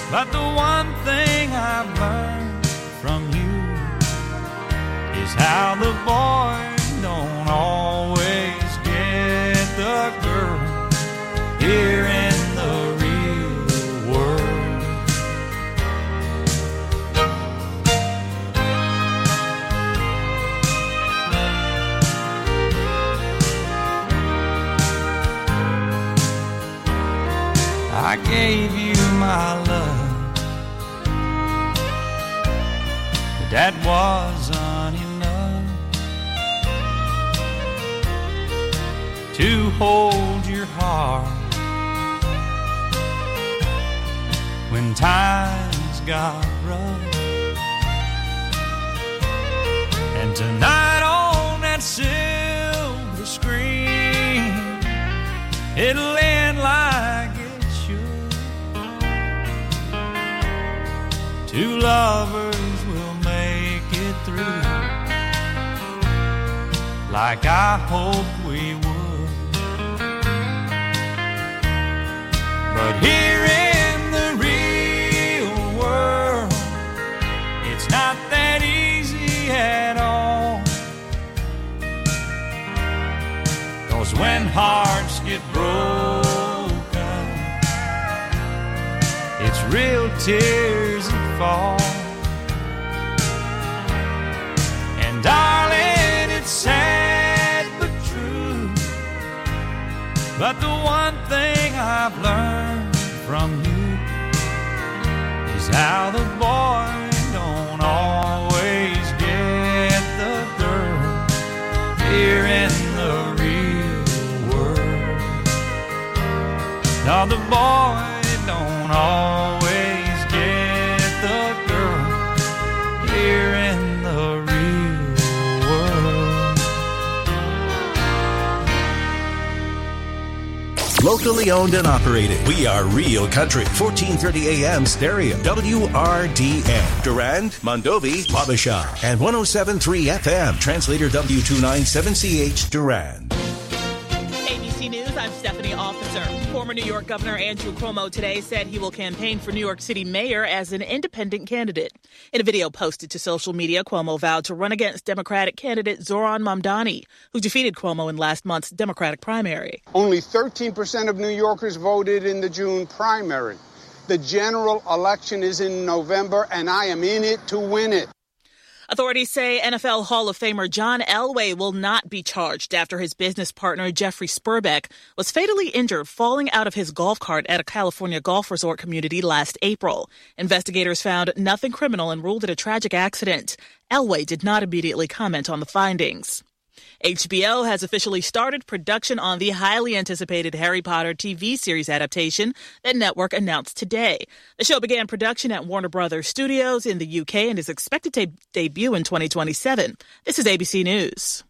But the one thing I've learned from you is how the boy don't always get the girl here in the real world. I gave you my love, but that wasn't enough to hold your heart when times got rough. And tonight on that silver screen, it'll end like it should. Two lovers will make it through, like I hoped we would. But here in the real world, it's not that easy at all. 'Cause when hearts get broken, it's real tears that fall. And darling, it's sad but true, but the one thing I've learned from you is how the boy don't always get the girl here in the real world. No, the boy don't always get the girl here in the real world. Locally owned and operated. We are Real Country. 1430 AM stereo. WRDN. Durand, Mondovi, Wabasha. And 107.3 FM. Translator W297CH Durand. ABC News, I'm Stephanie Officer. Former New York Governor Andrew Cuomo today said he will campaign for New York City mayor as an independent candidate. In a video posted to social media, Cuomo vowed to run against Democratic candidate Zohran Mamdani, who defeated Cuomo in last month's Democratic primary. Only 13% of New Yorkers voted in the June primary. The general election is in November, and I am in it to win it. Authorities say NFL Hall of Famer John Elway will not be charged after his business partner Jeffrey Spurbeck was fatally injured falling out of his golf cart at a California golf resort community last April. Investigators found nothing criminal and ruled it a tragic accident. Elway did not immediately comment on the findings. HBO has officially started production on the highly anticipated Harry Potter TV series adaptation that network announced today. The show began production at Warner Brothers Studios in the UK and is expected to debut in 2027. This is ABC News.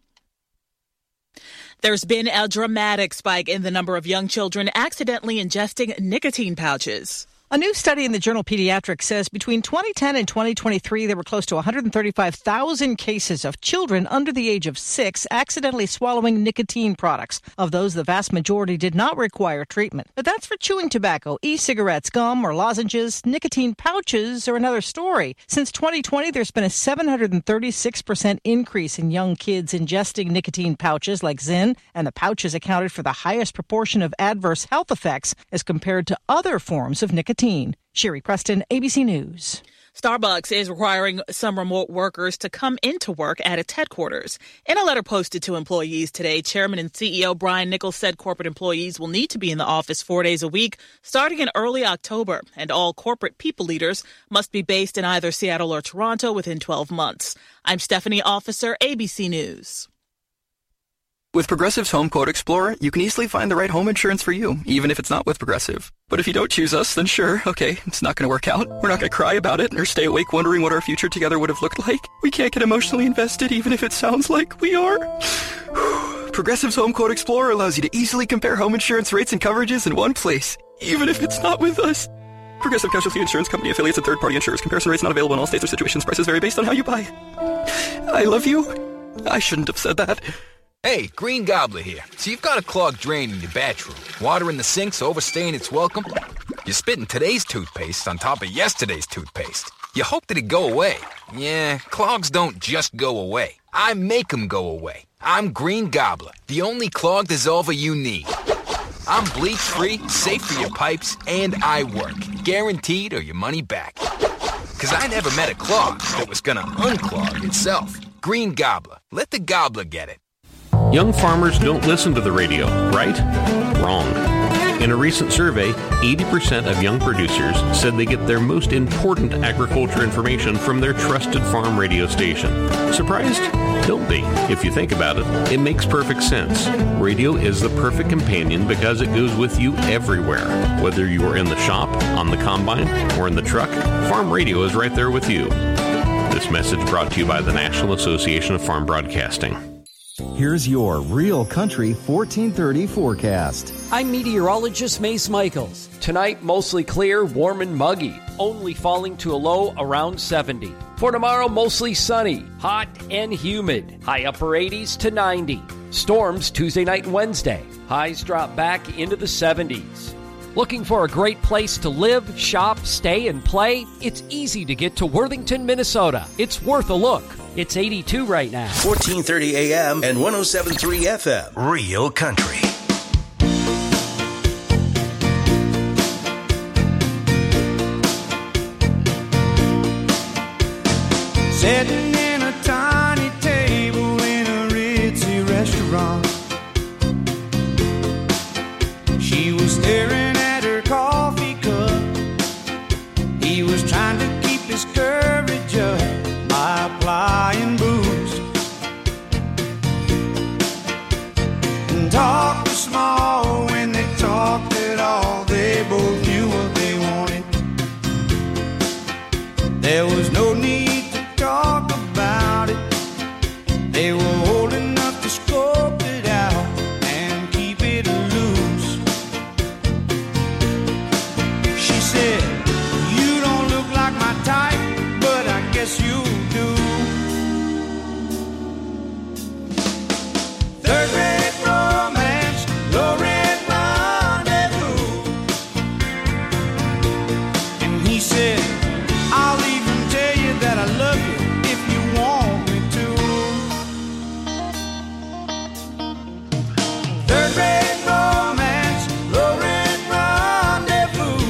There's been a dramatic spike in the number of young children accidentally ingesting nicotine pouches. A new study in the journal Pediatrics says between 2010 and 2023, there were close to 135,000 cases of children under the age of 6 accidentally swallowing nicotine products. Of those, the vast majority did not require treatment. But that's for chewing tobacco, e-cigarettes, gum, or lozenges. Nicotine pouches are another story. Since 2020, there's been a 736% increase in young kids ingesting nicotine pouches like Zyn, and the pouches accounted for the highest proportion of adverse health effects as compared to other forms of nicotine. Sherry Preston, ABC News. Starbucks is requiring some remote workers to come into work at its headquarters. In a letter posted to employees today, Chairman and CEO Brian Nichols said corporate employees will need to be in the office 4 days a week starting in early October, and all corporate people leaders must be based in either Seattle or Toronto within 12 months. I'm Stephanie Officer, ABC News. With Progressive's Home Quote Explorer, you can easily find the right home insurance for you, even if it's not with Progressive. But if you don't choose us, then sure, okay, it's not going to work out. We're not going to cry about it or stay awake wondering what our future together would have looked like. We can't get emotionally invested even if it sounds like we are. Progressive's Home Quote Explorer allows you to easily compare home insurance rates and coverages in one place, even if it's not with us. Progressive Casualty Insurance Company affiliates and third-party insurers. Comparison rates not available in all states or situations. Prices vary based on how you buy. I love you. I shouldn't have said that. Hey, Green Gobbler here. So you've got a clogged drain in your bathroom. Water in the sink's overstaying its welcome. You spit in today's toothpaste on top of yesterday's toothpaste. You hope that it go away. Yeah, clogs don't just go away. I make them go away. I'm Green Gobbler, the only clog dissolver you need. I'm bleach-free, safe for your pipes, and I work. Guaranteed or your money back. Because I never met a clog that was going to unclog itself. Green Gobbler. Let the gobbler get it. Young farmers don't listen to the radio, right? Wrong. In a recent survey, 80% of young producers said they get their most important agriculture information from their trusted farm radio station. Surprised? Don't be. If you think about it, it makes perfect sense. Radio is the perfect companion because it goes with you everywhere. Whether you are in the shop, on the combine, or in the truck, farm radio is right there with you. This message brought to you by the National Association of Farm Broadcasting. Here's your Real Country 1430 forecast. I'm meteorologist Mace Michaels. Tonight, mostly clear, warm and muggy, only falling to a low around 70. For tomorrow, mostly sunny, hot and humid, high upper 80s to 90. Storms Tuesday night and Wednesday. Highs drop back into the 70s. Looking for a great place to live, shop, stay, and play? It's easy to get to Worthington, Minnesota. It's worth a look. It's 82 right now. 1430 AM and 107.3 FM. Real Country. Sitting in a tiny table in a ritzy restaurant. She was staring at her coffee cup. He was trying to keep his courage up by applying booze. And talk was small when they talked at all. They both knew what they wanted. There was no need to talk about it. They were old enough to scope it out and keep it loose. She said, "You don't look like my type, but I guess you do." Third rate romance, low rent rendezvous. And he said, "I'll even tell you that I love you if you want me to." Third rate romance, low rent rendezvous.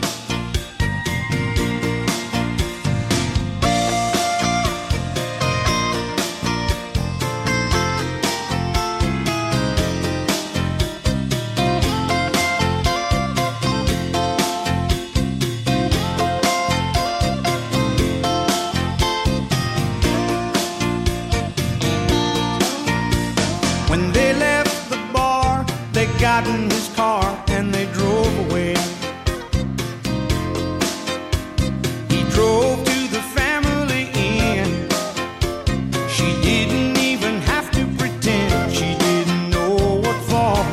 When they left the bar, they got in his car and they drove away. He drove to the family inn. She didn't even have to pretend she didn't know what for.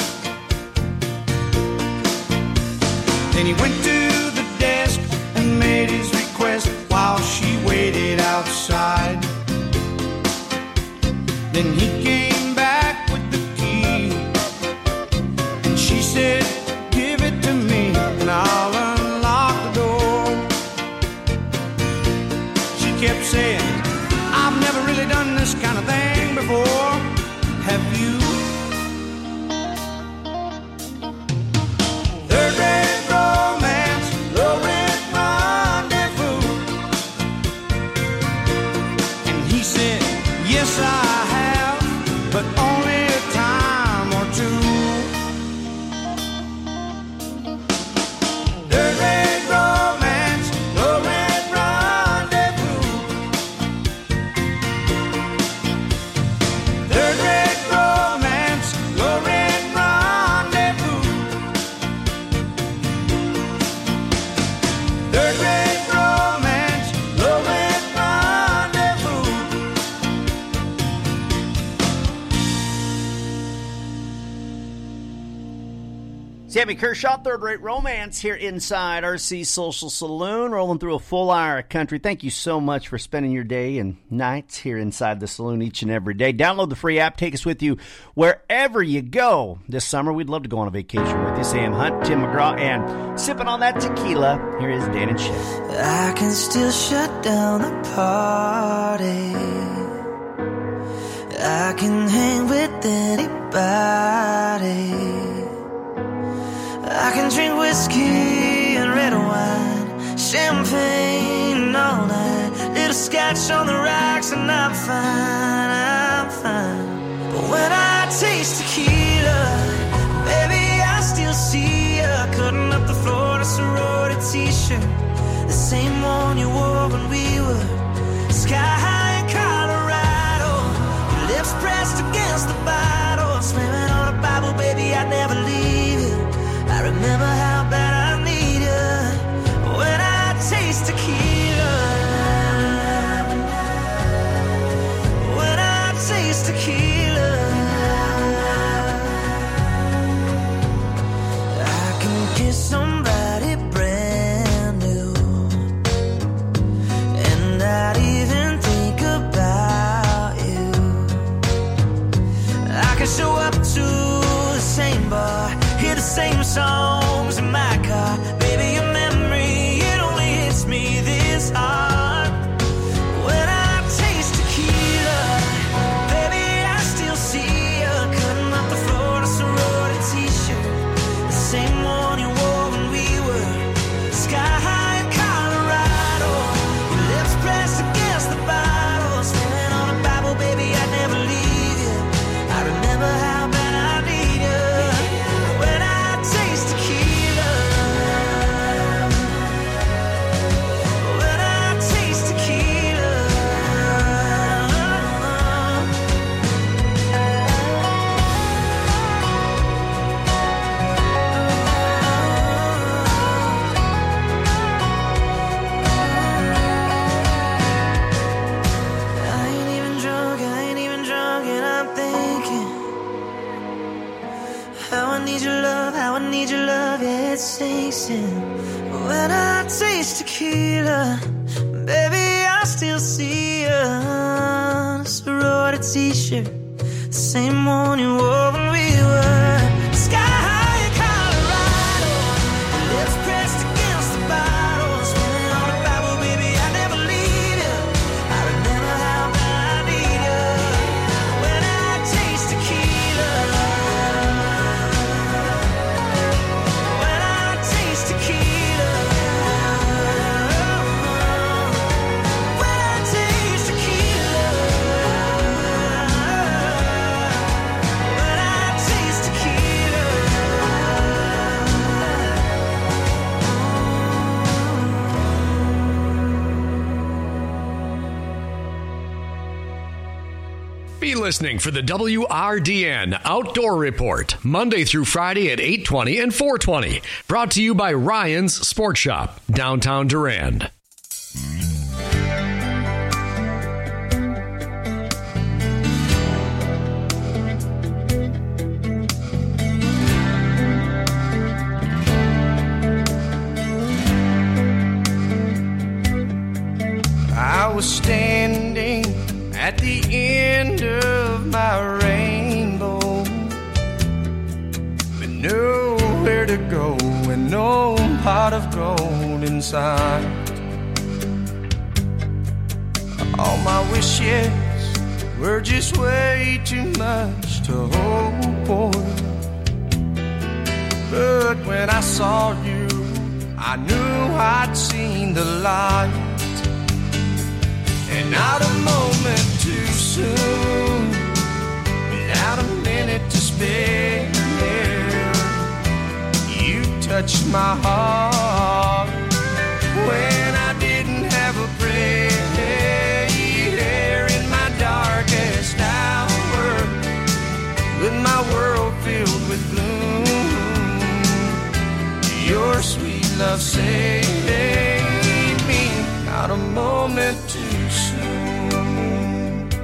Then he went to the desk and made his request while she waited outside. Then he came back with the key, and she said, "Give it to me and I'll unlock the door." She kept saying, "I've never really done this kind of thing before. Have you?" Third rate romance. Sammy Kershaw, Third Rate Romance here inside RC Social Saloon, rolling through a full hour of country. Thank you so much for spending your day and nights here inside the saloon each and every day. Download the free app. Take us with you wherever you go. This summer, we'd love to go on a vacation with you. Sam Hunt, Tim McGraw, and sipping on that tequila. Here is Dan and Shay. I can still shut down the party. I can hang with anybody. I can drink whiskey and red wine, champagne all night, little scotch on the rocks, and I'm fine, I'm fine. But when I taste tequila, baby, I still see you cutting up the Florida sorority t-shirt, the same one you wore when we were sky high in Colorado. Your lips pressed against the bottle, slamming on a Bible, baby, I'd never leave you. I remember how bad I need you when I taste tequila. When I taste tequila, I can kiss somebody brand new and not even think about you. I can show up to the same bar, hear the same songs in my car. Baby, your memory, it only hits me this hard. When I taste tequila, baby, I still see you cutting up the Florida sorority t-shirt, the same one you wore when we were sky high in Colorado. Your lips pressed against the bottle, slamming on a Bible, baby, I'd never leave you. I remember how bad I need you. It sinks in when I taste tequila. Baby, I still see you on a sorority t-shirt, the same one you wore when we were sky high in Colorado. Your lips pressed against the bottle, swimming on a Bible, baby, I never leave you. I remember how bad I need you when I taste tequila. Be listening for the WRDN Outdoor Report, Monday through Friday at 8:20 and 4:20. Brought to you by Ryan's Sports Shop, downtown Durand. I was standing at the end of my rainbow, with nowhere to go and no pot of gold inside. All my wishes were just way too much to hope for, but when I saw you, I knew I'd seen the light. And not a moment too soon, without a minute to spare, you touched my heart when I didn't have a prayer. In my darkest hour, with my world filled with gloom, your sweet love saved me. Not a moment too soon.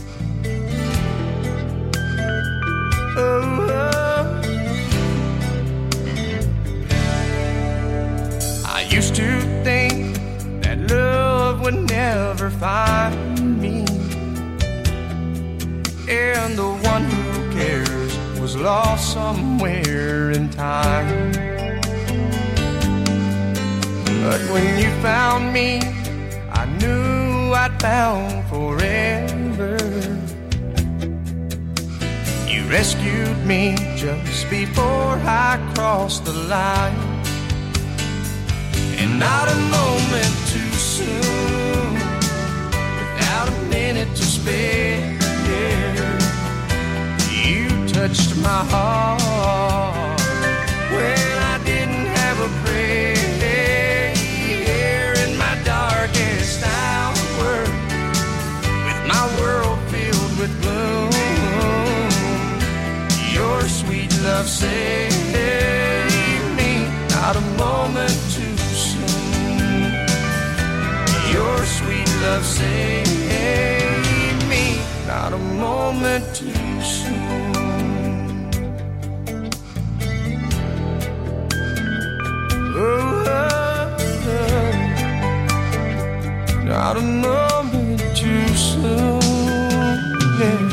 Oh, oh. lost somewhere in time. But when you found me, I knew I'd found forever. You rescued me just before I crossed the line. And not a moment too soon, without a minute to spare. You touched my heart when I didn't have a prayer. In my darkest hour, with my world filled with gloom, your sweet love saved me. Not a moment too soon. Your sweet love saved me. Not a moment too soon. Oh, not a moment too soon. Yeah.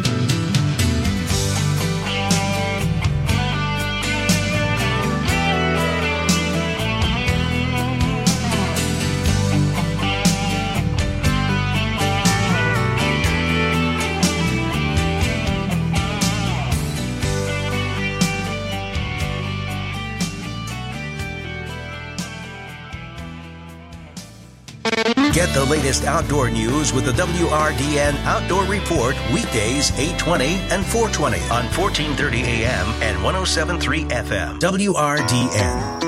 Get the latest outdoor news with the WRDN Outdoor Report weekdays 8:20 and 4:20 on 1430 AM and 107.3 FM. WRDN.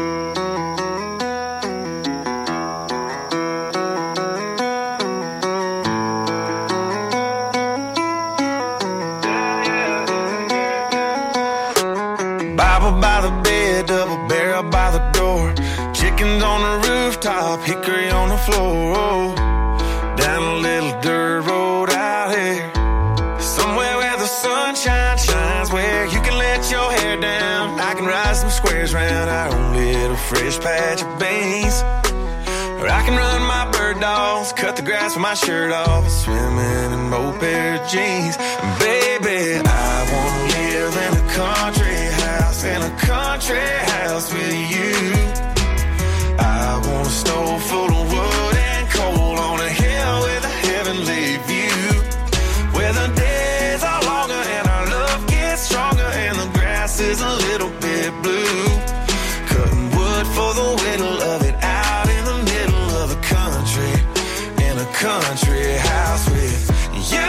Bible by the bed, double barrel by the door. Chickens on the rooftop, hickory on the floor. Down a little dirt road out here, somewhere where the sunshine shines, where you can let your hair down. I can ride some squares round our own little fresh patch of beans. Or I can run my bird dogs, cut the grass with my shirt off, swimming in both pair of jeans. Baby, I wanna live in a country house with you. I want a stove full of wood and coal on a hill with a heavenly view, where the days are longer and our love gets stronger and the grass is a little bit blue. Cutting wood for the whittle of it out in the middle of the country, in a country house with you.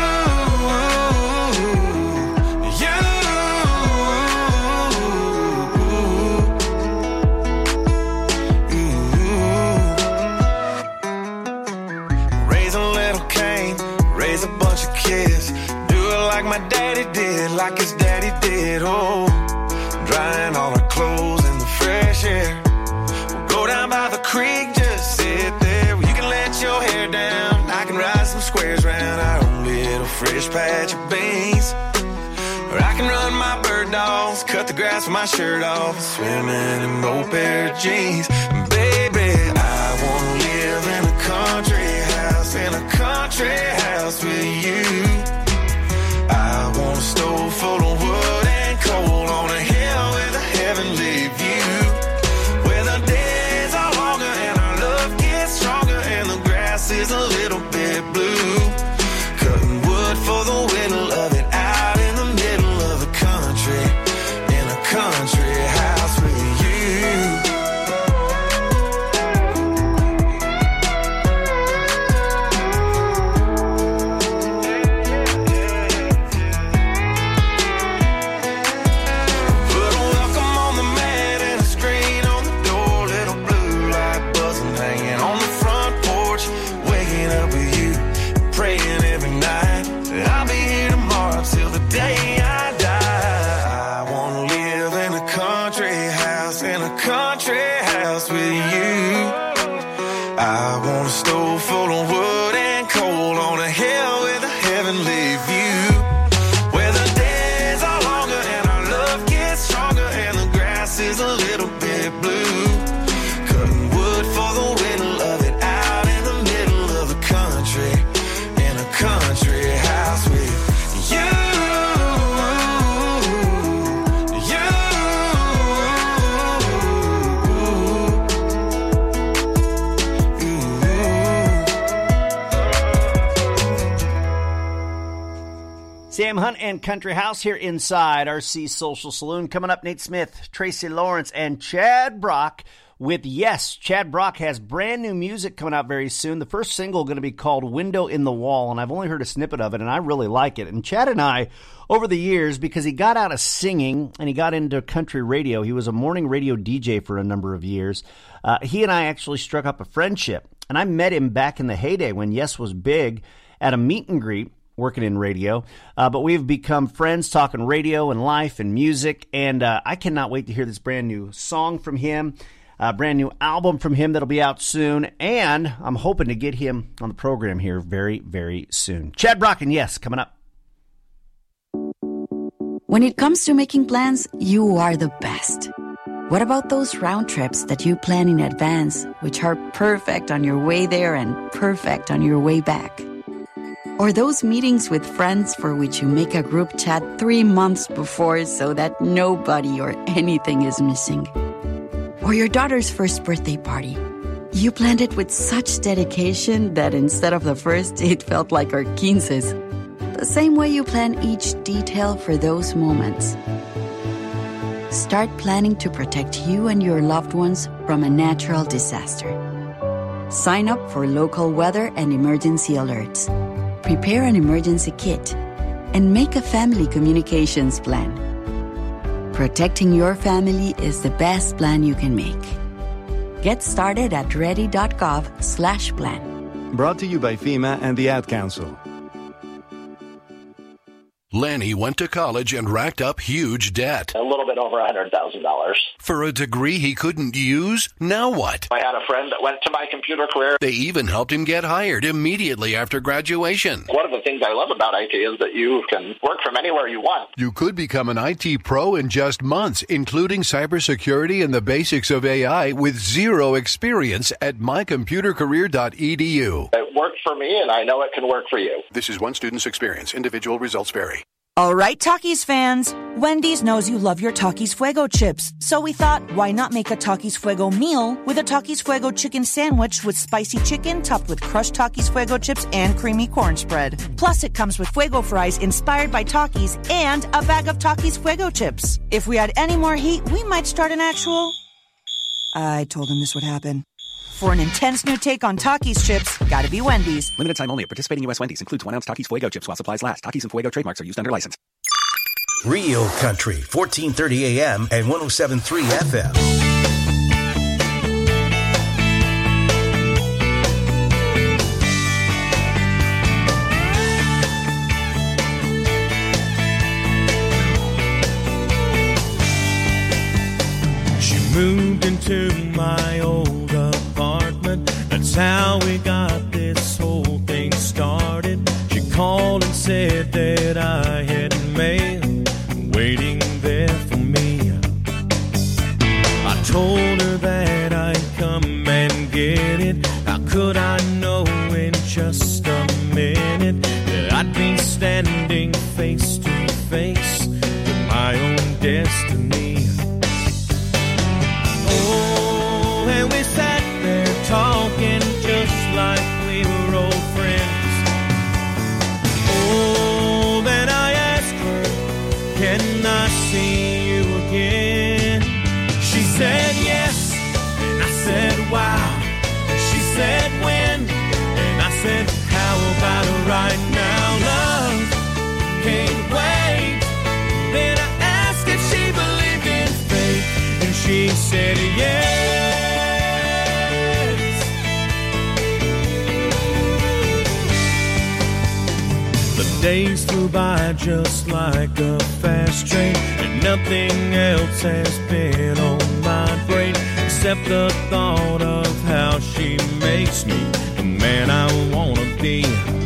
My daddy did, like his daddy did, oh, drying all our clothes in the fresh air. We'll go down by the creek, just sit there. You can let your hair down, I can ride some squares round our own little fresh patch of beans. Or I can run my bird dogs, cut the grass with my shirt off, swimming in both pair of jeans. Baby, I wanna live in a country house with you. I want a stove full of wood and coal on a hill with a heavenly view, where the days are longer and our love gets stronger and the grass is a little bit blue. Cutting wood for the whittle of it out in the middle of the country, in a country house with you. Sam Hunt and Country House here inside RC Social Saloon. Coming up, Nate Smith, Tracy Lawrence, and Chad Brock with Yes. Chad Brock has brand new music coming out very soon. The first single going to be called Window in the Wall, and I've only heard a snippet of it, and I really like it. And Chad and I, over the years, because he got out of singing and he got into country radio, he was a morning radio DJ for a number of years, he and I actually struck up a friendship. And I met him back in the heyday when Yes was big at a meet and greet working in radio. But we've become friends talking radio and life and music. And I cannot wait to hear this brand new song from him, a brand new album from him that'll be out soon. And I'm hoping to get him on the program here very, very soon. Chad Brock and Yes coming up. When it comes to making plans, you are the best. What about those round trips that you plan in advance, which are perfect on your way there and perfect on your way back? Or those meetings with friends for which you make a group chat 3 months before so that nobody or anything is missing? Or your daughter's first birthday party. You planned it with such dedication that instead of the first, it felt like our 15's. The same way you plan each detail for those moments. Start planning to protect you and your loved ones from a natural disaster. Sign up for local weather and emergency alerts. Prepare an emergency kit. And make a family communications plan. Protecting your family is the best plan you can make. Get started at ready.gov/plan. Brought to you by FEMA and the Ad Council. Lanny went to college and racked up huge debt. A little bit over $100,000. For a degree he couldn't use? Now what? I had a friend that went to my computer career. They even helped him get hired immediately after graduation. One of the things I love about IT is that you can work from anywhere you want. You could become an IT pro in just months, including cybersecurity and the basics of AI with zero experience at mycomputercareer.edu. It worked for me, and I know it can work for you. This is one student's experience. Individual results vary. All right, Takis fans. Wendy's knows you love your Takis Fuego chips. So we thought, why not make a Takis Fuego meal with a Takis Fuego chicken sandwich with spicy chicken topped with crushed Takis Fuego chips and creamy corn spread. Plus, it comes with Fuego fries inspired by Takis and a bag of Takis Fuego chips. If we had any more heat, we might start an actual... I told him this would happen. For an intense new take on Takis chips, gotta be Wendy's. Limited time only at participating U.S. Wendy's. Includes 1 ounce Takis Fuego chips while supplies last. Takis and Fuego trademarks are used under license. Real Country, 1430 AM and 107.3 FM. Moved into my old apartment. That's how we got this whole thing started. She called and said that I had mail waiting there for me. I told her that I'd come and get it. How could I know in just a minute that I'd be standing face to face with my own destiny? Oh, and we sat there talking just like we were old friends. Oh, then I asked her, can I see you again? She said yes, and I said wow. And she said when, and I said how about right now? Love can't wait. Then I asked if she believed in fate, and she said yes. The days flew by just like a fast train, and nothing else has been on my brain except the thought of how she makes me the man I wanna be.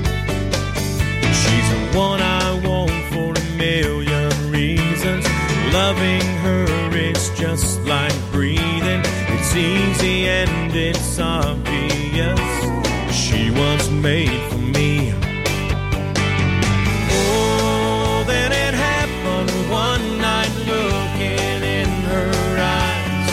She's the one I want for a million reasons. Loving her is just like breathing. It's easy and it's obvious. She was made for me. Oh, then it happened one night looking in her eyes.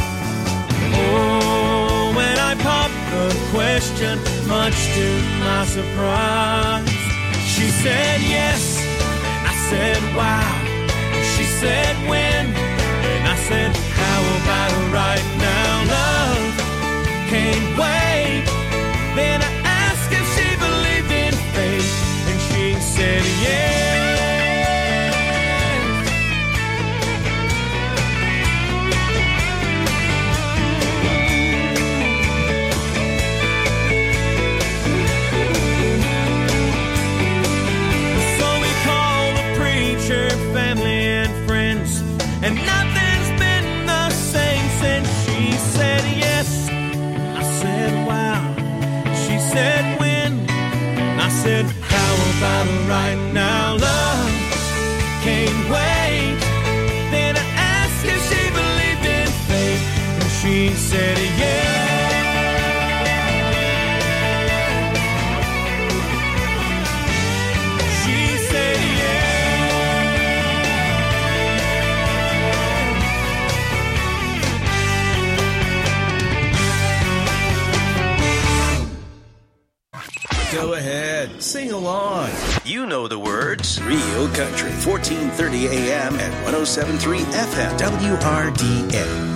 Oh, when I popped the question, much to my surprise, she said yes. said, wow. She said, when? And I said, how about right now? Love can't wait. Then I asked if she believed in fate, and she said, yes. So we called the preacher, family, and friends, and nothing's been the same since. She said yes. I said, wow. She said, when? I said, how about right now? Love can't wait. Then I asked if she believed in fate, and she said, yeah. She said, Go ahead, sing along. You know the words. Real Country, 1430 AM and 107.3 FM, WRDN.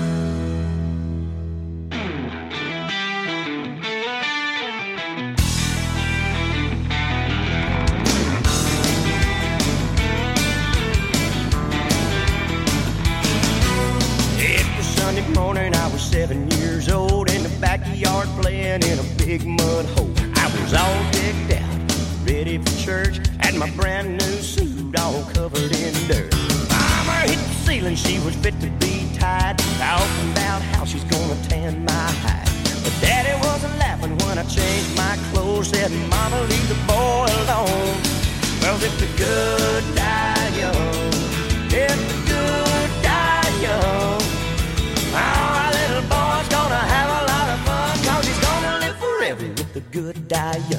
It was Sunday morning, I was 7 years old, in the backyard playing in a big mud hole. I was all decked out, ready for church, had my brand new suit all covered in dirt. Mama hit the ceiling, she was fit to be tied, talking about how she's gonna tan my hide. But Daddy wasn't laughing when I changed my clothes, said, Mama, leave the boy alone. Well, if the good die young, if the good die young, our little boy's gonna have a lot of fun, 'cause he's gonna live forever if the good die young.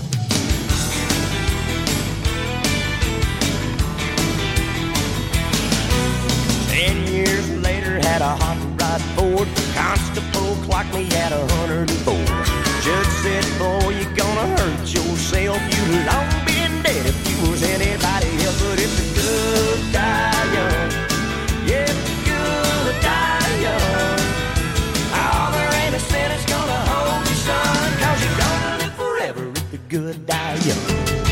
Years later, had a hot rod Ford. Constable clocked me at 104. Judge said, boy, you're gonna hurt yourself. You'd long been dead if you was anybody else. But if the good die young, yeah, if the good die young, oh, there ain't a sin that's gonna hold you, son, 'cause you're gonna live forever if the good die young.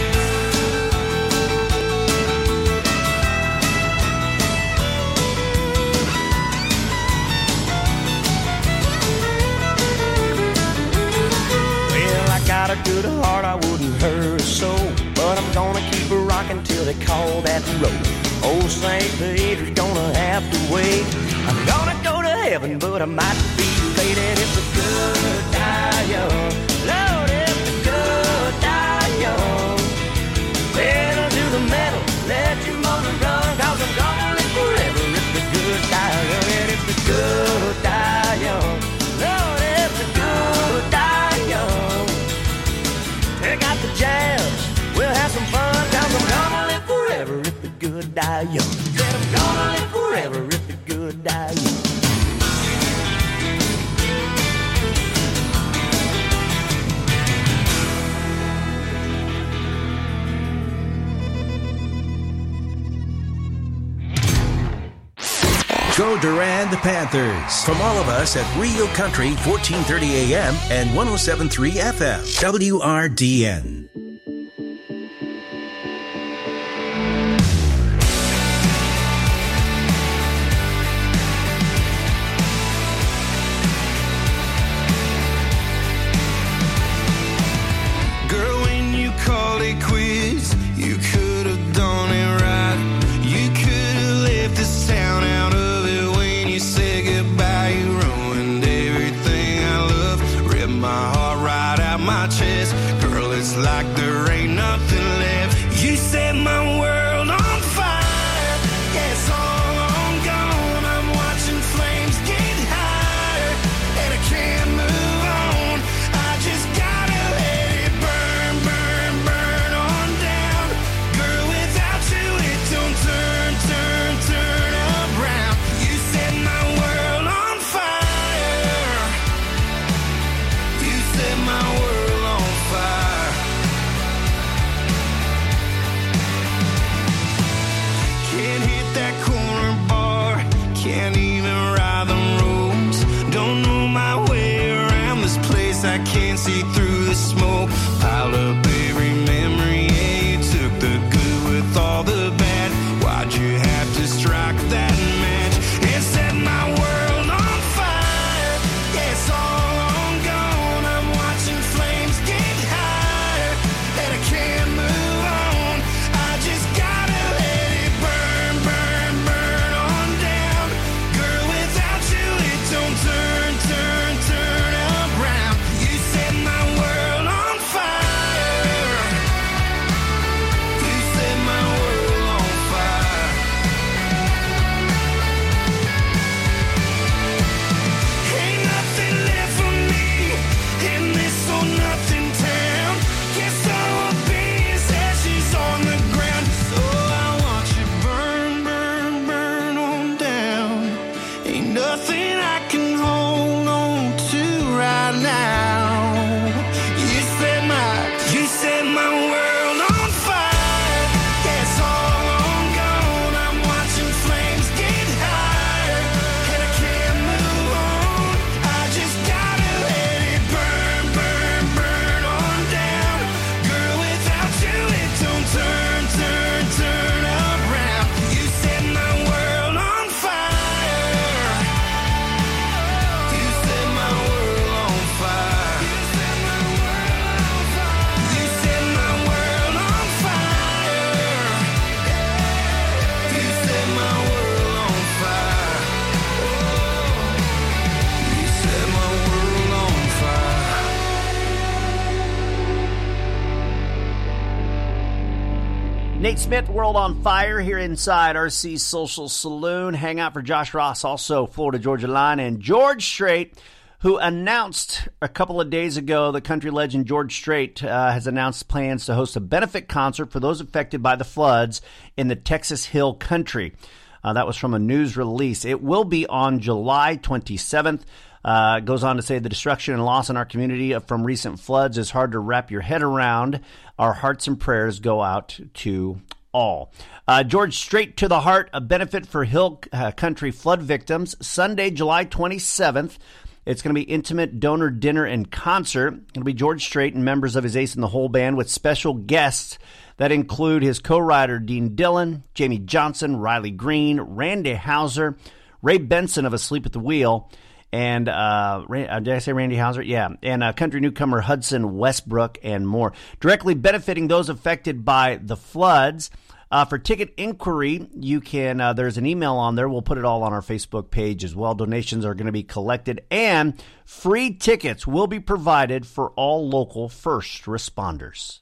Got a good heart, I wouldn't hurt a soul, but I'm gonna keep her rocking till they call that roll. Old St. Peter's gonna have to wait. I'm gonna go to heaven, but I might be late. And if the good die young, Lord, if the good die young, pedal to the metal, let your motor run, 'cause I'm gonna live forever if the good die young. And if the good die young, Lord, if the good die young, check out the jazz, we'll have some fun, 'cause I'm gonna live forever if the good die young. Said I'm gonna live forever if the good die young. Go Durand the Panthers. From all of us at Rio Country, 1430 AM and 107.3 FM, WRDN. Girl, when you called it quits, you could have done it right. You could have left this town out of it when you said goodbye. You ruined everything I love, ripped my heart right out my chest. Girl, it's like the see through the smoke. Piled up every memory, yeah, you took the good with all the bad. Why'd you have to strike that match? It set my world on fire. Yeah, it's all on gone. I'm watching flames get higher, and I can't move on. I just gotta let it burn, burn, burn on down. Girl, without you it don't turn, turn, turn around. You set my world on fire. You set my world on fire. Ain't nothing left for me in this or nothing town. Guess I'll be as ashes on the ground. So I watch you burn, burn, burn on down. Ain't nothing I can hold on to right now. You set my world on fire. Yeah, it's all on gone. I'm watching flames get higher, and I can't move on. I just gotta let it burn, burn, burn on down. Girl, without you it don't turn, turn, turn around. You set my world on fire. You set my world on fire. You set my world on fire. You set my world on fire. You set my world on fire. Nate Smith, World on Fire, here inside RC Social Saloon. Hang out for Josh Ross, also Florida Georgia Line, and George Strait, who announced a couple of days ago, the country legend George Strait has announced plans to host a benefit concert for those affected by the floods in the Texas Hill Country. That was from a news release. It will be on July 27th. It goes on to say the destruction and loss in our community from recent floods is hard to wrap your head around. Our hearts and prayers go out to all. George Strait to the Heart, a benefit for Hill Country flood victims, Sunday, July 27th. It's going to be intimate donor dinner and concert. It'll be George Strait and members of his Ace in the Hole band with special guests that include his co-writer Dean Dillon, Jamie Johnson, Riley Green, Randy Houser, Ray Benson of Asleep at the Wheel, and did I say Randy Houser? Yeah, and country newcomer Hudson Westbrook and more, directly benefiting those affected by the floods. For ticket inquiry, you can. There's an email on there. We'll put it all on our Facebook page as well. Donations are going to be collected, and free tickets will be provided for all local first responders.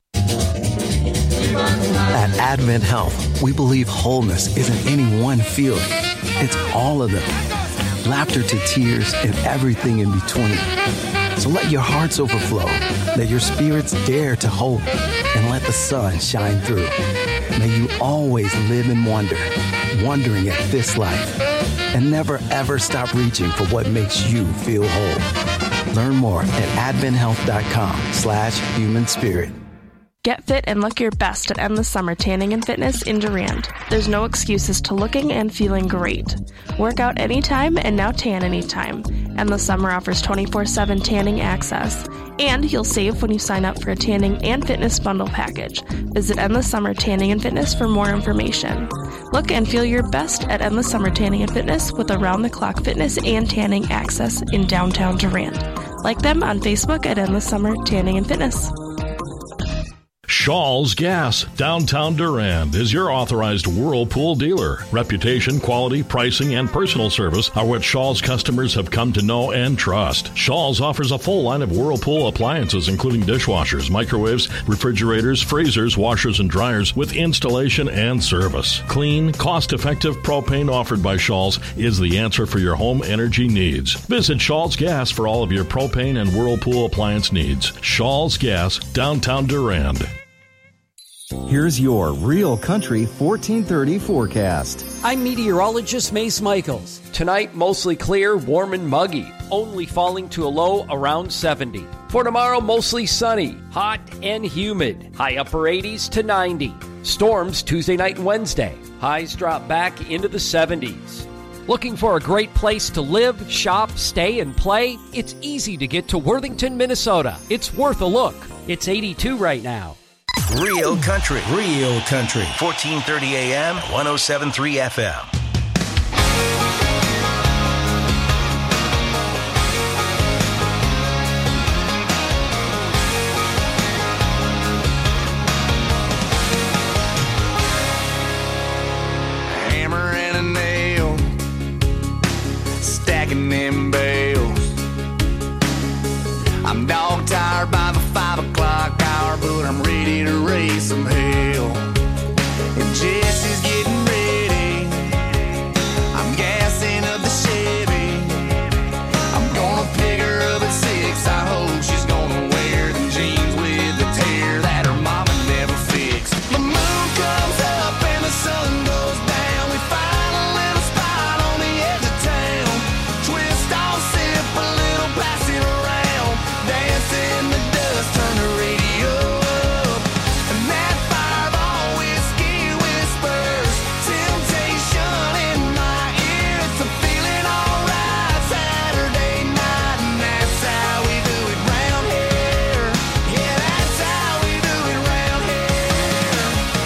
At Advent Health, we believe wholeness isn't any one feeling. It's all of them. Laughter to tears and everything in between. So let your hearts overflow. Let your spirits dare to hope. And let the sun shine through. May you always live in wonder, wondering at this life. And never ever stop reaching for what makes you feel whole. Learn more at adventhealth.com/human spirit. Get fit and look your best at Endless Summer Tanning and Fitness in Durand. There's no excuses to looking and feeling great. Work out anytime and now tan anytime. Endless Summer offers 24/7 tanning access. And you'll save when you sign up for a tanning and fitness bundle package. Visit Endless Summer Tanning and Fitness for more information. Look and feel your best at Endless Summer Tanning and Fitness with around-the-clock fitness and tanning access in downtown Durand. Like them on Facebook at Endless Summer Tanning and Fitness. Shaw's Gas, downtown Durand, is your authorized Whirlpool dealer. Reputation, quality, pricing, and personal service are what Shaw's customers have come to know and trust. Shaw's offers a full line of Whirlpool appliances, including dishwashers, microwaves, refrigerators, freezers, washers, and dryers, with installation and service. Clean, cost-effective propane offered by Shaw's is the answer for your home energy needs. Visit Shaw's Gas for all of your propane and Whirlpool appliance needs. Shaw's Gas, downtown Durand. Here's your Real Country 1430 forecast. I'm meteorologist Mace Michaels. Tonight, mostly clear, warm and muggy, only falling to a low around 70. For tomorrow, mostly sunny, hot and humid, high upper 80s to 90. Storms Tuesday night and Wednesday. Highs drop back into the 70s. Looking for a great place to live, shop, stay, and play? It's easy to get to Worthington, Minnesota. It's worth a look. It's 82 right now. Real Country. 1430 AM, 107.3 FM. Hammer and a nail, stacking them bales. I'm dog tired by the 5 o'clock hour, but I'm ready to raise some hell. And Jesse's getting ready, I'm gassing up the Chevy. I'm gonna pick her up at 6, I hope she's gonna wear the jeans with the tear that her mama never fixed. The moon comes up and the sun goes down, we find a little spot on the edge of town. Twist off, sip a little, pass it around, dance in the dust, turn the radio up. And that fireball whiskey whispers temptation in my ear. It's a feeling alright Saturday night, and that's how we do it round here. Yeah, that's how we do it round here.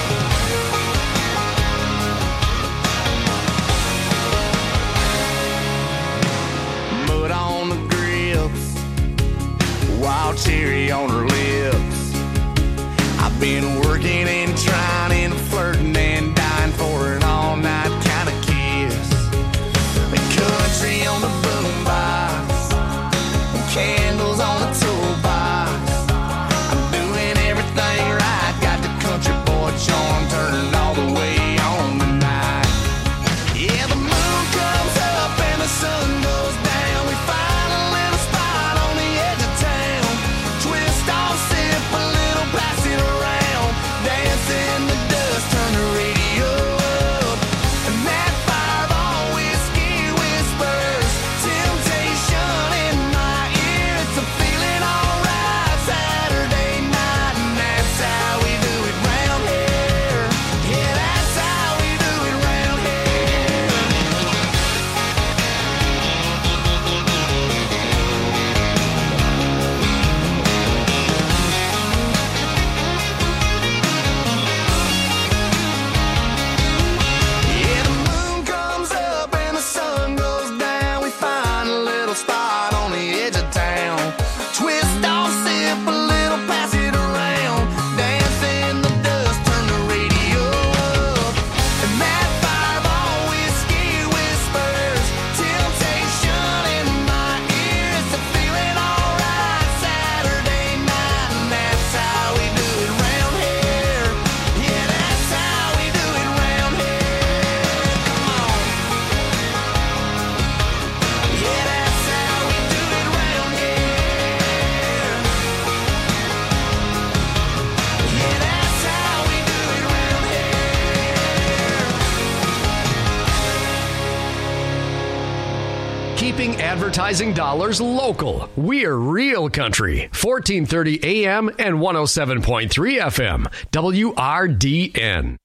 Mud on the grips, wild cherry on her lips. I've been working and trying and flirting and dying for an all-night kind of kiss. The country on the boombox, candles on the toolbox. I'm doing everything right, got the country boy charm turned all the way on tonight. Yeah, the moon comes up and the sun goes down, we find a little spot on the edge of town. Twist off, sip a little, pass it around, dance in the dust, turn the radio up. And that fireball whiskey whispers temptation in my ear. It's a feeling alright Saturday night, and that's how we do it round here. Yeah, that's how we do it round here. Yeah, the moon comes up and the sun goes down, we find a little spot on the edge of town. Twist off, sip a little, pass it around, dance in the dust, turn the radio up. And that fireball whiskey whispers temptation in my ear. It's a feeling alright Saturday night, and that's how we do it round here. Yeah, that's how we do it round here. Come on. Yeah, that's how we do it round here. Yeah, that's how we do it round here. Keeping advertising dollars local. We're Real Country. 1430 AM and 107.3 FM. WRDN.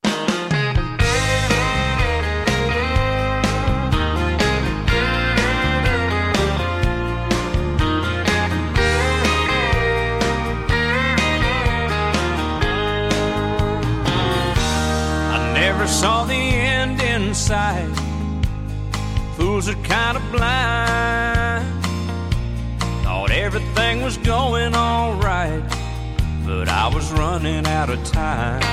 I never saw the end in sight. Fools are kind of blind. Thought everything was going all right, but I was running out of time.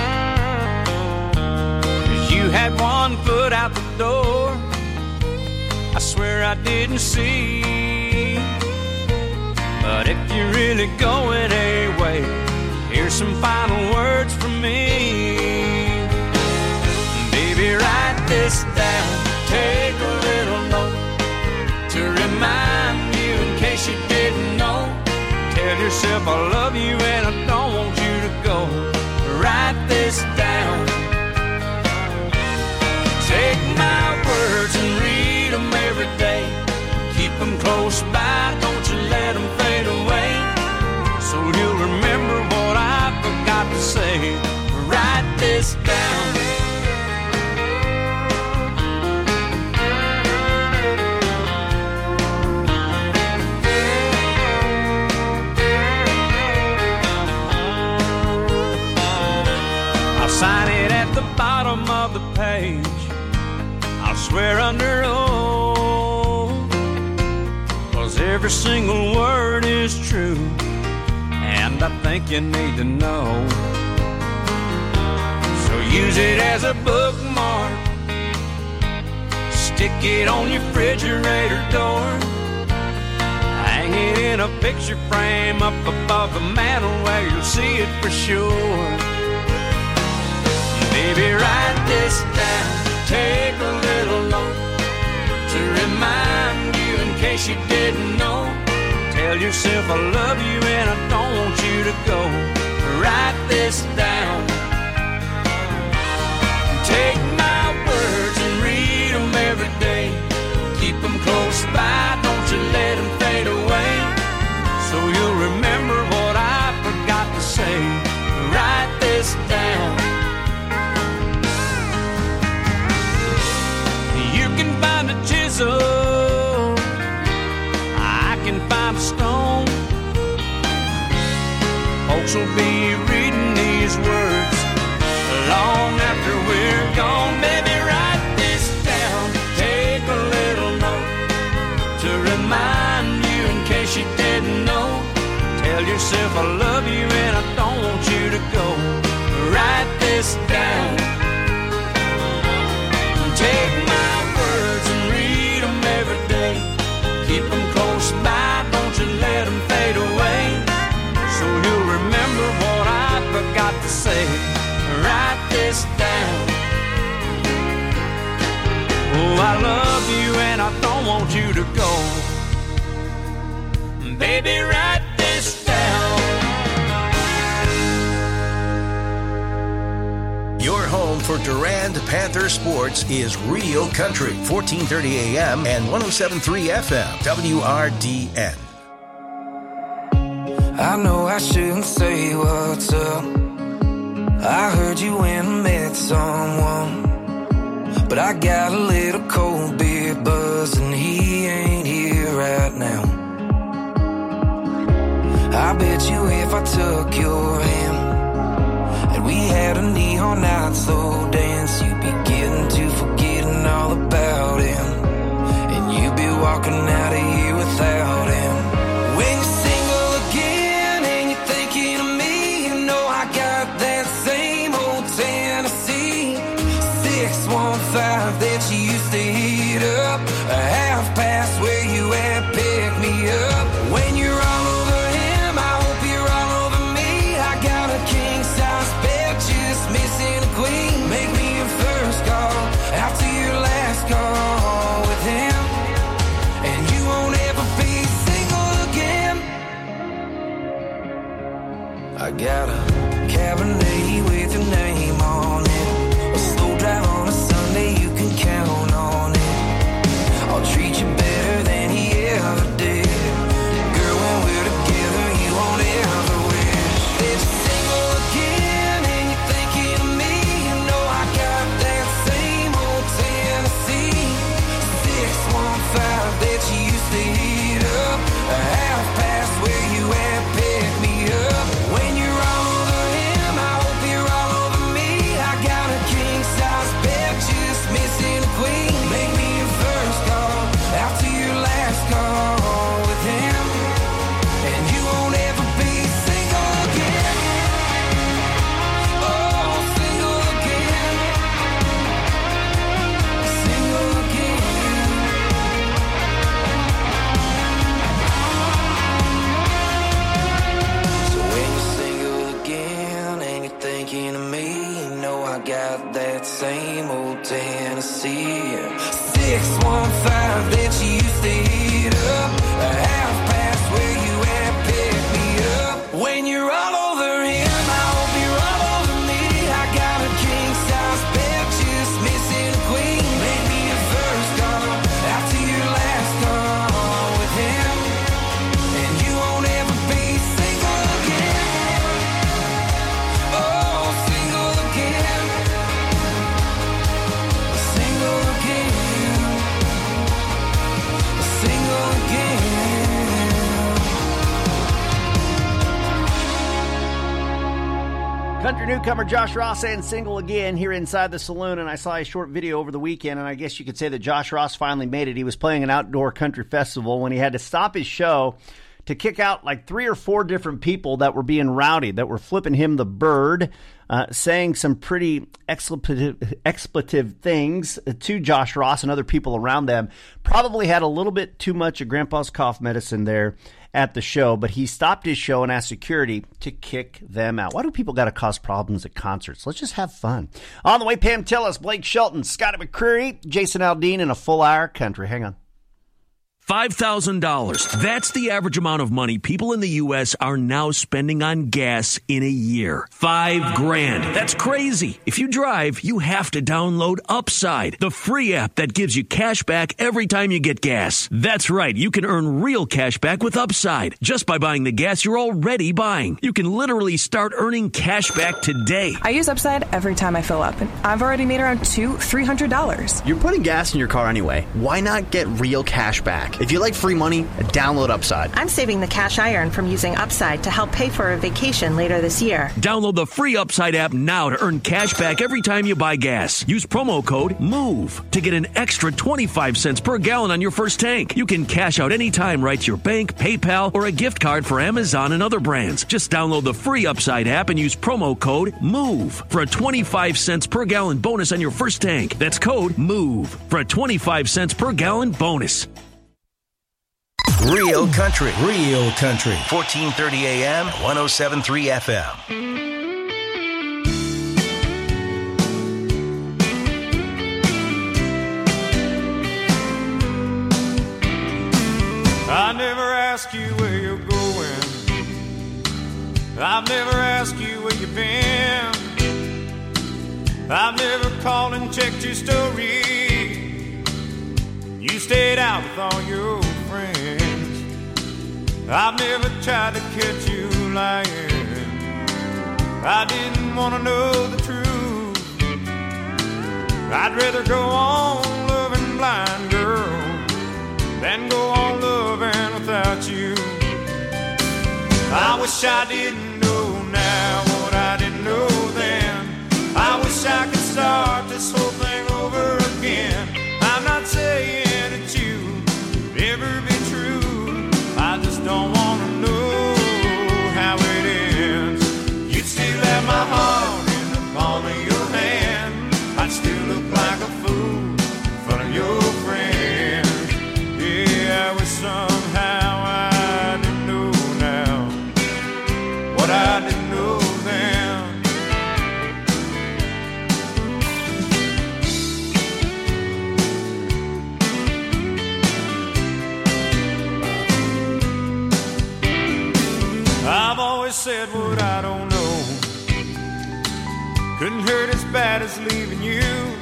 'Cause you had one foot out the door, I swear I didn't see. But if you're really going away, here's some final words from me. Baby, write this down, take a little note to remind you in case you didn't know. Tell yourself I love you and I don't want you to go. Write this down, take my words and read them every day. Keep them close by, don't you let them fade away. So you'll remember what I forgot to say. Write this down. swear under oath, 'cause every single word is true, and I think you need to know. So use it as a bookmark, stick it on your refrigerator door, hang it in a picture frame up above the mantel where you'll see it for sure. Baby, write this down, take a little note to remind you in case you didn't know. Tell yourself I love you and I don't want you to go. Write this down. Take my words and read them every day. Keep them close by, don't you let them fade away. So you'll remember what I forgot to say. Write this down. You can find a chisel, I can find a stone. Folks will be reading these words long after we're gone. Baby, write this down, take a little note to remind you in case you didn't know. Tell yourself I love you and I don't want you to go. Write this down. Take my words and read them every day. Keep them close by, don't you let them fade away. So you'll remember what I forgot to say. Write this down. Oh, I love you and I don't want you to go. Baby, write this down. Your home for Durand Panther sports is Real Country, 1430 AM and 107.3 FM, WRDN. I know I shouldn't say what's up. I heard you went and met someone, but I got a little cold beer buzz and he ain't here right now. I bet you if I took your hand and we had a neon night slow dance, you'd be getting to forgetting all about him, and you'd be walking out of here without him. When you're single again and you're thinking of me, you know I got that same old Tennessee 615 that you used to heat up, a half past where you at, pick me up. When you're all over him, I hope you're all over me. I got a king size bed, just missing a queen. Make me your first call after your last call with him, and you won't ever be single again. I got a Cabernet with your name on it, a slow drive on a Sunday, you can count on it. I'll treat you better than he ever did. Girl, when we're together, you won't ever wish that you're single again and you're thinking of me. You know I got that same old Tennessee 615 that you used to heat up, a half past where you at, pick me up. When you're all over him, I hope you're all over me. I got a king size bed, just missing a queen. Make me your first call after your last call with him, and you won't ever be single again. Oh, single again. Single again. So when you're single again and you're thinking of me, you know I got that same old Tennessee 615 that you used to heat up, a half past where you at, pick me up. When you're all over him, I hope you're all over me. I got a king size bed, just missing a queen. Make me your first call after your last call with him, and you won't ever be single again. Oh, single again. Single again. Single again. Country newcomer Josh Ross and single again here inside the saloon, and I saw a short video over the weekend, and I guess you could say that Josh Ross finally made it. He was playing an outdoor country festival when he had to stop his show to kick out like 3 or 4 different people that were being rowdy, that were flipping him the bird, saying some pretty expletive things to Josh Ross and other people around them. Probably had a little bit too much of Grandpa's cough medicine there at the show, but he stopped his show and asked security to kick them out. Why do people got to cause problems at concerts? Let's just have fun. On the way, Pam Tillis, Blake Shelton, Scotty McCreery, Jason Aldean in a full hour country. Hang on. $5,000. That's the average amount of money people in the U.S. are now spending on gas in a year. $5,000. That's crazy. If you drive, you have to download Upside, the free app that gives you cash back every time you get gas. That's right. You can earn real cash back with Upside just by buying the gas you're already buying. You can literally start earning cash back today. I use Upside every time I fill up, and I've already made around $200-$300. You're putting gas in your car anyway. Why not get real cash back? If you like free money, download Upside. I'm saving the cash I earn from using Upside to help pay for a vacation later this year. Download the free Upside app now to earn cash back every time you buy gas. Use promo code MOVE to get an extra 25 cents per gallon on your first tank. You can cash out anytime right to your bank, PayPal, or a gift card for Amazon and other brands. Just download the free Upside app and use promo code MOVE for a 25 cents per gallon bonus on your first tank. That's code MOVE for a 25 cents per gallon bonus. Real country, 1430 AM, 107.3 FM. I never ask you where you're going. I've never asked you where you've been. I've never called and checked your story. You stayed out with all your friends. I've never tried to catch you lying. I didn't want to know the truth. I'd rather go on loving blind, girl, than go on loving without you. I wish I didn't know now what I didn't know then. I wish I could start this whole thing over again. I'm not saying that you could ever be true. I just don't want to know how it ends. You'd still have my heart in the palm of your hand. I'd still look like a fool in front of your friends. Yeah, I wish somehow I didn't know now what I didn't know then. I've always said what I don't know. Couldn't hurt as bad as leaving you.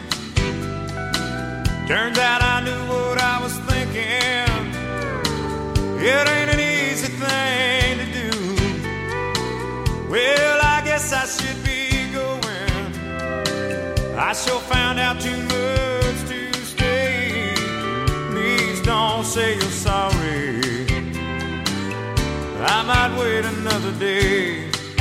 Turns out I knew what I was thinking. It ain't an easy thing to do. Well, I guess I should be going. I sure found out too much to stay. Please don't say you're sorry. I might wait another day.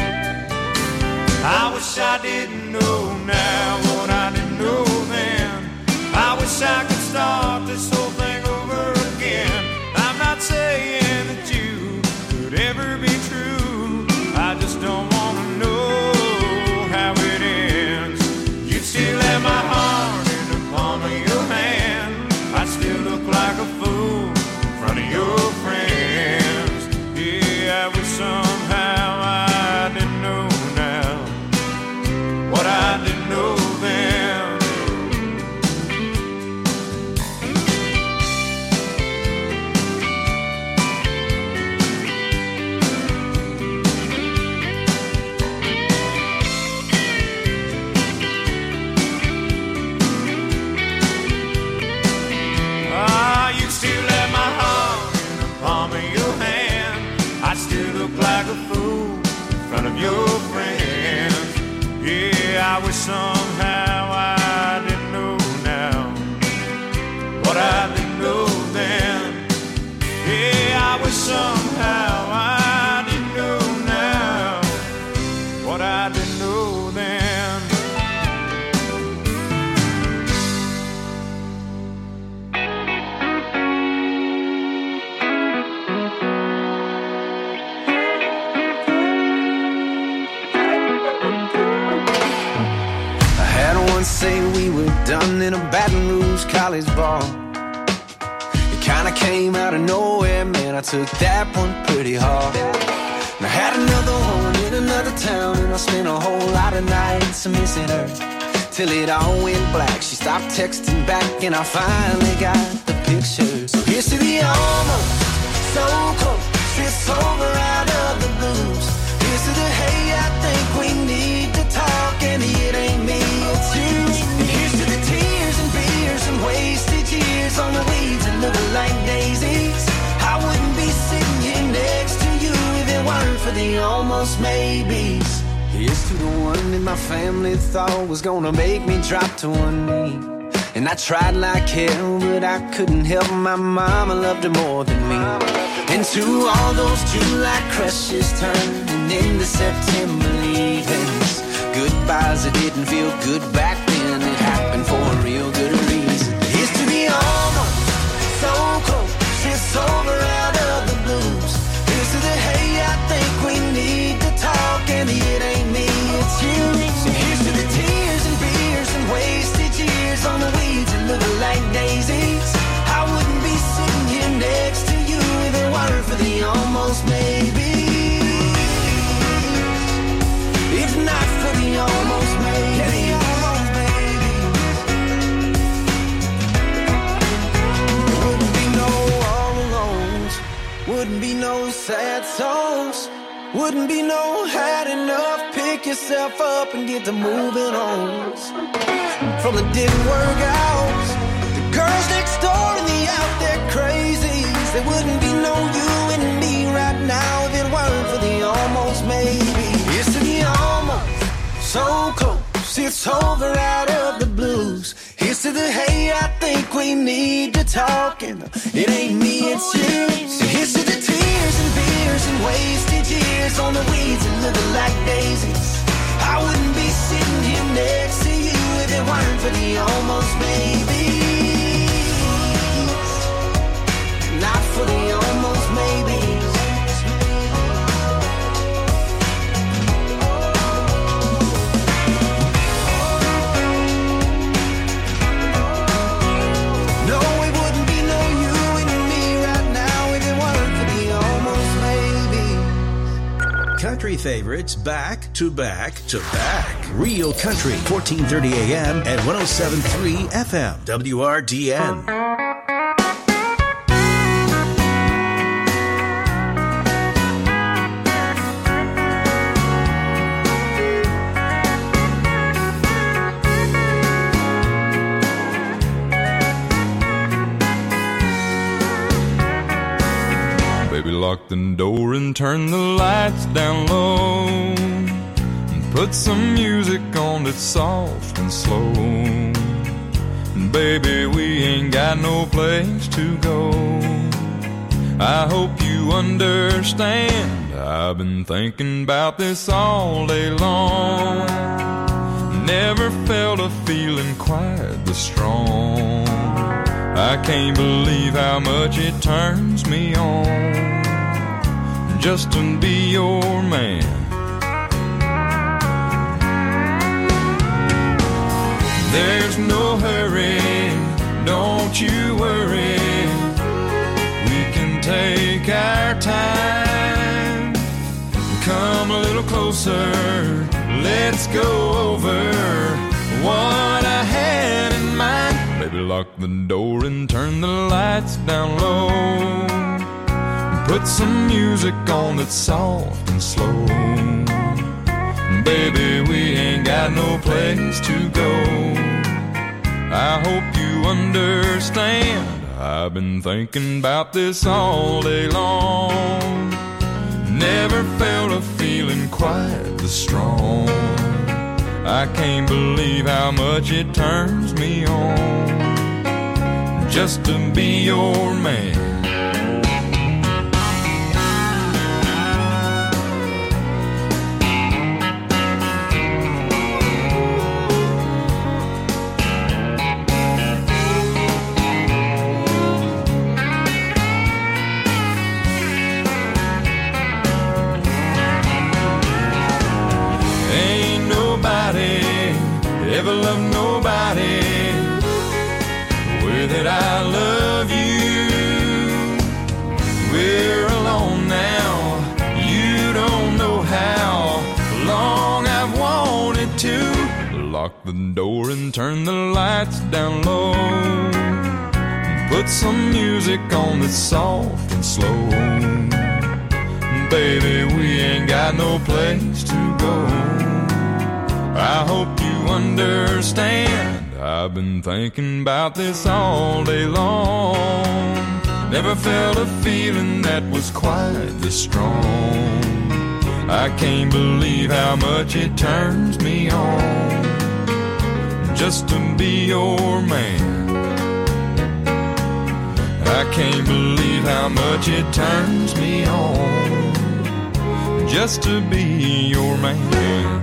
I wish I didn't know now what I didn't know then. I wish I could start this whole thing over again. I'm not saying that you could ever be true. I just don't want to know how it ends. You'd still have my heart in the palm of your hand. I'd still look like a fool in front of your friends. Yeah, I wish somehow I didn't know now what I didn't know then. You still have my heart in the palm of your hand. I still look like a fool in front of your friends. Yeah, I wish somehow I didn't know now what I didn't know then. Yeah, I wish somehow I didn't know now what I didn't know in a Baton Rouge college bar. It kinda came out of nowhere, man, I took that one pretty hard. And I had another one in another town, and I spent a whole lot of nights missing her. Till it all went black, she stopped texting back, and I finally got the picture. So here's to the almost so close, it's over out of the blues. Here's to the hey, I think we need to talk, and it ain't me, it's you. And here's to the tears and beers and wasted years on the weeds that look like daisies. I wouldn't be sitting here next to you if it weren't for the almost maybes. Here's to the one that my family thought was gonna make me drop to one knee. And I tried like hell, but I couldn't help my mama loved her more than me. And to all those July crushes turning into September leavings, goodbyes that didn't feel good back then, it happened for a real good reason. Here's to the almost so close, it's over out of the blues. Here's to the hey, I think we need to talk, and it ain't me, it's you. So here's to the tears and beers and wasted years on the weeds that look like daisies. I wouldn't be sitting here next to you if it weren't for the almost maybe. If not for the almost maybe. There wouldn't be no all alones, wouldn't be no sad songs, wouldn't be no had enough. Pick yourself up and get to moving on. From the didn't work out, the girls next door and the out there crazies. There wouldn't be no you and me right now if it weren't for the almost maybe. It's to the almost so close, it's over out of the blues. Here's to the hey, I think we need to talk, and it ain't me, it's you. So here's to the tears and beers and wasted years on the weeds that look like daisies. I wouldn't be sitting here next to you if it weren't for the almost maybes. Not for the almost maybes. No, it wouldn't be no you and me right now if it weren't for the almost maybes. Country favorites back to back to back. Real Country, 1430 AM and 107.3 FM. WRDN. Lock the door and turn the lights down low, and put some music on that's soft and slow. And baby, we ain't got no place to go. I hope you understand, I've been thinking about this all day long. Never felt a feeling quite this strong. I can't believe how much it turns me on just to be your man. There's no hurry, don't you worry. We can take our time. Come a little closer, let's go over what I had in mind. Baby, lock the door and turn the lights down low. Put some music on that's soft and slow. Baby, we ain't got no place to go. I hope you understand, I've been thinking about this all day long. Never felt a feeling quite this strong. I can't believe how much it turns me on just to be your man. Ever loved nobody Lock the door and turn the lights down low. Put some music on that's soft and slow. Baby, we ain't got no place to go. I hope you understand. I've been thinking about this all day long. Never felt a feeling that was quite this strong. I can't believe how much it turns me on just to be your man. I can't believe how much it turns me on just to be your man.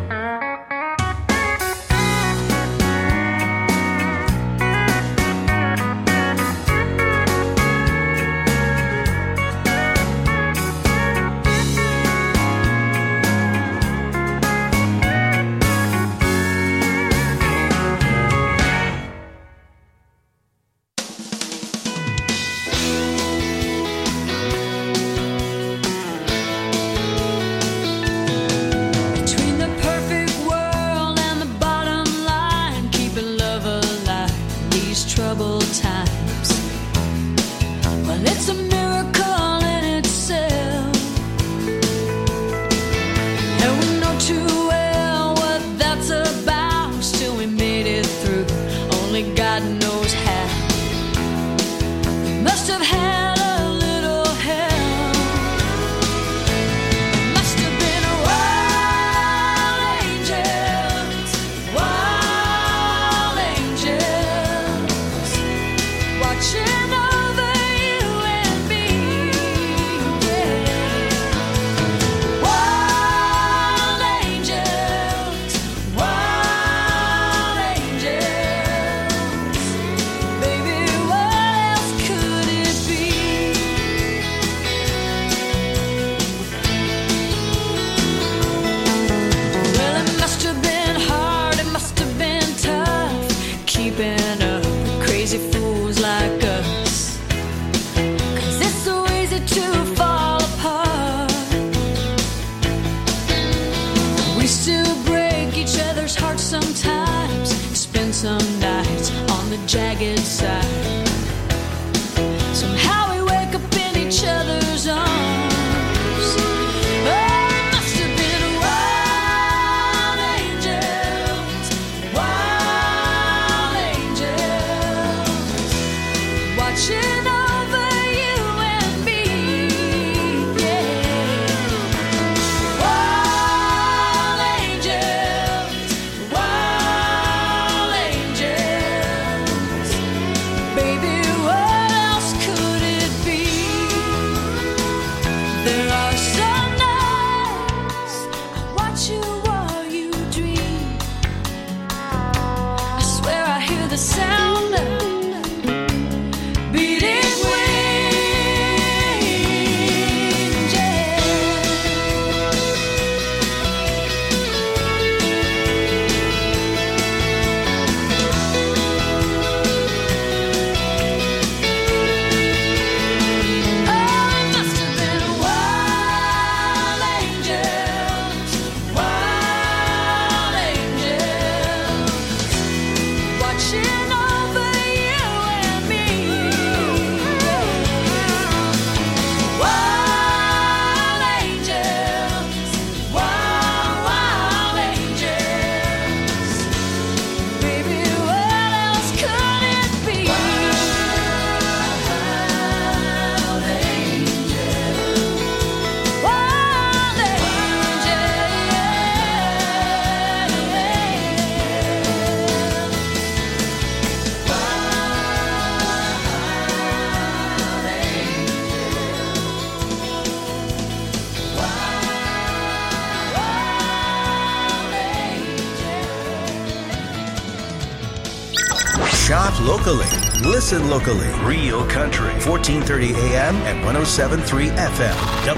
Shop locally. Listen locally. Real Country. 1430 AM and 107.3 FM.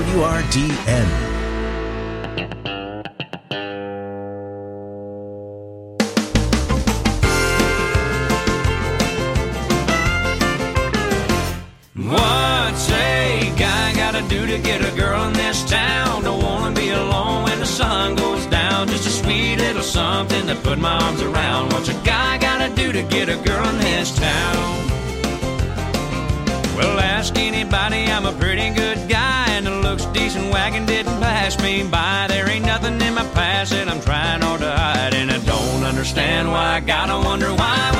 WRDN. What's a guy gotta do to get a girl in this town? Don't wanna be alone when the sun goes down. Just a sweet little something something to put my arms around. What's a guy gotta do to get a girl in this town? Well, ask anybody, I'm a pretty good guy, and the looks decent wagon didn't pass me by. There ain't nothing in my past that I'm trying hard to hide, and I don't understand why I gotta wonder why